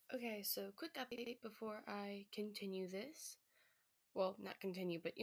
Okay, so quick update before I continue this. Well, not continue, but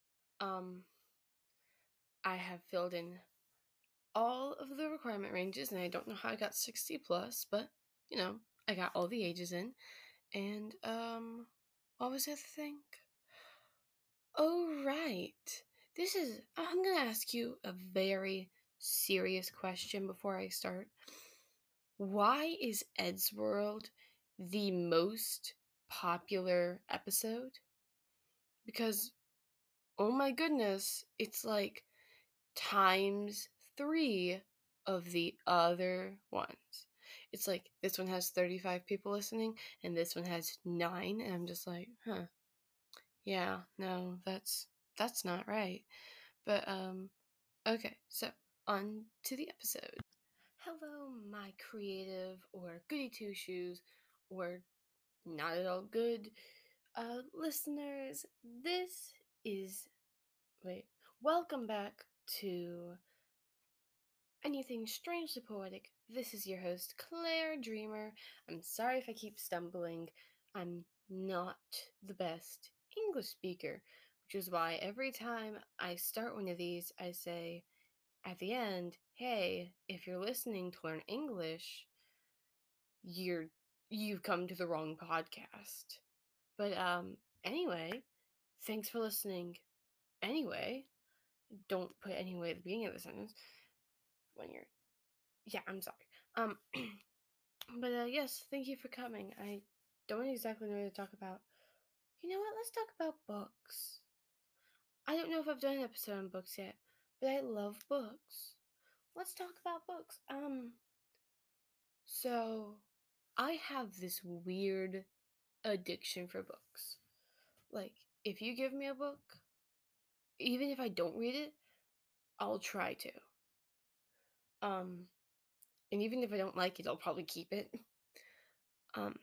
I have filled in all of the requirement ranges, and I don't know how I got 60 plus, but I got all the ages in. And what was the other thing? Oh, right. I'm gonna ask you a very serious question before I start. Why is Ed's World the most popular episode? Because, oh my goodness, it's like times 3 of the other ones. It's like this one has 35 people listening and this one has 9, and I'm just like, yeah, no, that's not right. But okay, so on to the episode. Hello, my creative or goody two shoes or not at all good listeners. This is welcome back to Anything Strangely Poetic. This is your host, Claire Dreamer. I'm sorry if I keep stumbling. I'm not the best English speaker, which is why every time I start one of these, I say at the end, hey, if you're listening to learn English, you've come to the wrong podcast. But anyway, thanks for listening. Anyway, don't put anyway at the beginning of the sentence when you're I'm sorry. But yes, thank you for coming. I don't exactly know what to talk about. You know what? Let's talk about books. I don't know if I've done an episode on books yet, but I love books. Let's talk about books. So I have this weird addiction for books. Like, if you give me a book, even if I don't read it, I'll try to. And even if I don't like it, I'll probably keep it. Um,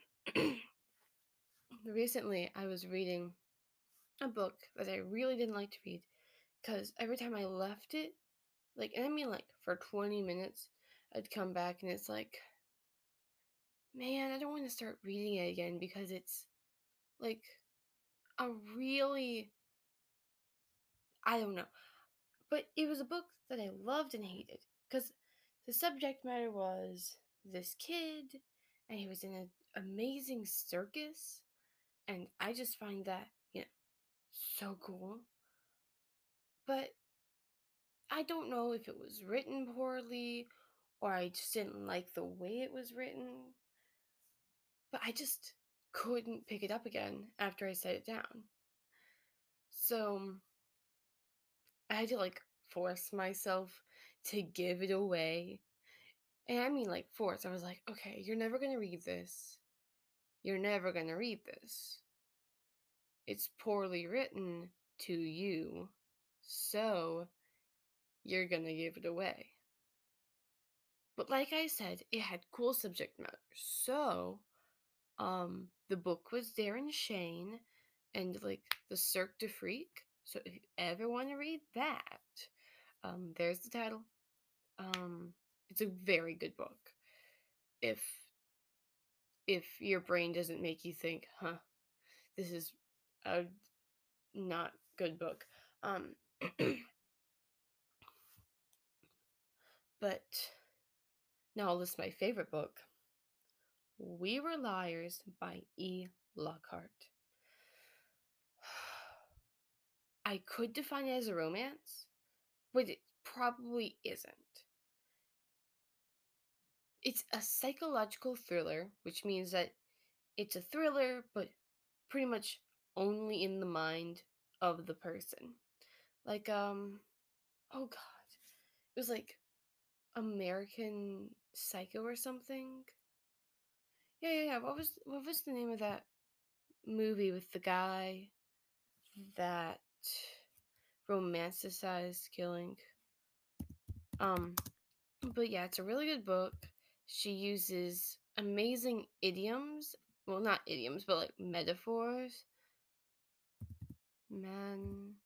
recently I was reading a book that I really didn't like to read because every time I left it, for 20 minutes, I'd come back and it's like, man, I don't want to start reading it again because it's like a really, I don't know. But it was a book that I loved and hated because the subject matter was this kid and he was in an amazing circus, and I just find that, so cool. But I don't know if it was written poorly or I just didn't like the way it was written, but I just couldn't pick it up again after I set it down. So I had to force myself to give it away. And I mean force. I was like, okay, you're never going to read this. You're never going to read this. It's poorly written to you. So you're going to give it away. But like I said, it had cool subject matter. So the book was Darren Shane and the Cirque du Freak. So if you ever want to read that, there's the title. It's a very good book. If your brain doesn't make you think, this is a not good book. But now I'll list my favorite book. We Were Liars by E. Lockhart. I could define it as a romance, but it probably isn't. It's a psychological thriller, which means that it's a thriller, but pretty much only in the mind of the person. Oh god. It was American Psycho or something. Yeah. What was the name of that movie with the guy that romanticized killing? But yeah, it's a really good book. She uses amazing idioms. Well, not idioms, but metaphors. Man,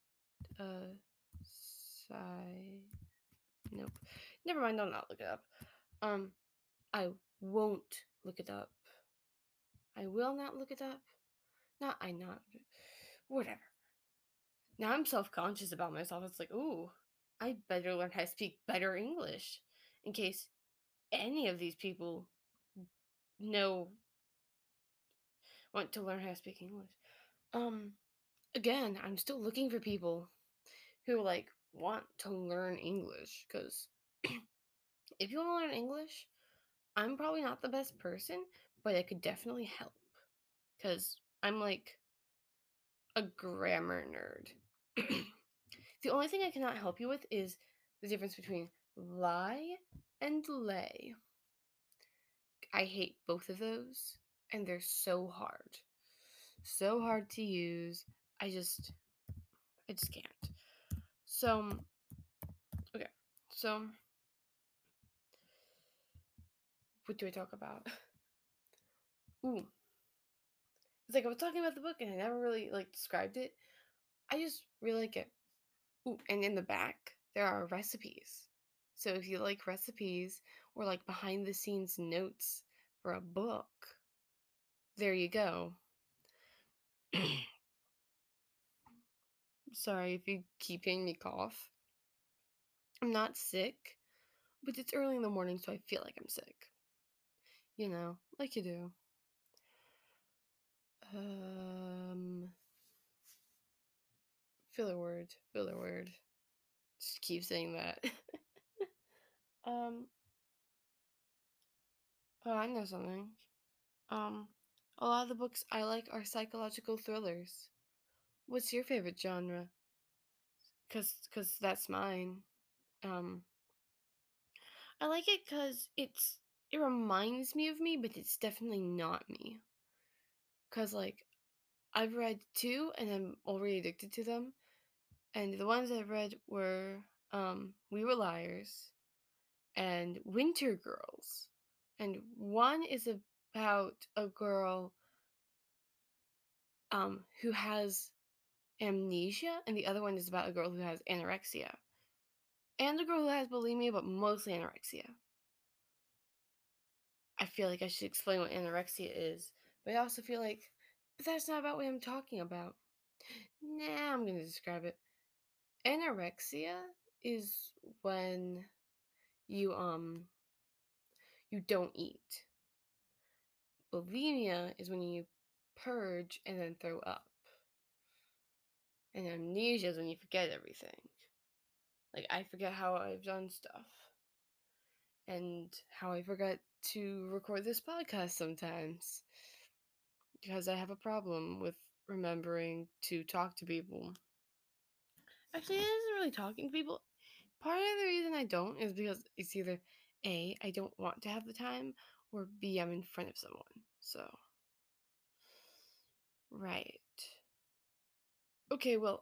side. Nope. Never mind. I'll not look it up. I won't look it up. I will not look it up. Not I not whatever. Now I'm self-conscious about myself. It's like, ooh, I better learn how to speak better English in case any of these people know want to learn how to speak English. Um, Again, I'm still looking for people who like want to learn English because if you want to learn English, I'm probably not the best person, but I could definitely help because I'm like a grammar nerd. The only thing I cannot help you with is the difference between lie and lay. I hate both of those, and they're so hard. So hard to use. I just can't. So, okay. So, what do I talk about? Ooh. It's like I was talking about the book and I never really like described it. I just really like it. Ooh, and in the back there are recipes. So if you like recipes or like behind the scenes notes for a book, there you go. Sorry if you keep hearing me cough. I'm not sick, but it's early in the morning, so I feel like I'm sick. You know, like you do. Um, Filler word, filler word. Just keep saying that. um, oh, I know something. Um, a lot of the books I like are psychological thrillers. What's your favorite genre? Cause that's mine. Um, I like it cause it reminds me of me, but it's definitely not me. Cause like I've read two and I'm already addicted to them. And the ones I've read were We Were Liars and Winter Girls. And one is about a girl who has amnesia, and the other one is about a girl who has anorexia. And a girl who has bulimia, but mostly anorexia. I feel like I should explain what anorexia is, but I also feel like, but that's not about what I'm talking about. Nah, I'm going to describe it. Anorexia is when you don't eat. Bulimia is when you purge and then throw up. And amnesia is when you forget everything. Like I forget how I've done stuff. And how I forgot to record this podcast sometimes. Because I have a problem with remembering to talk to people. Actually, it isn't really talking to people. Part of the reason I don't is because it's either A, I don't want to have the time, or B, I'm in front of someone. So, right. Okay, well,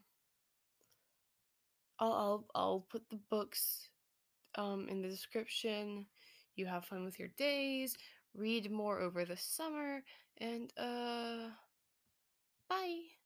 I'll put the books in the description. You have fun with your days. Read more over the summer, and bye.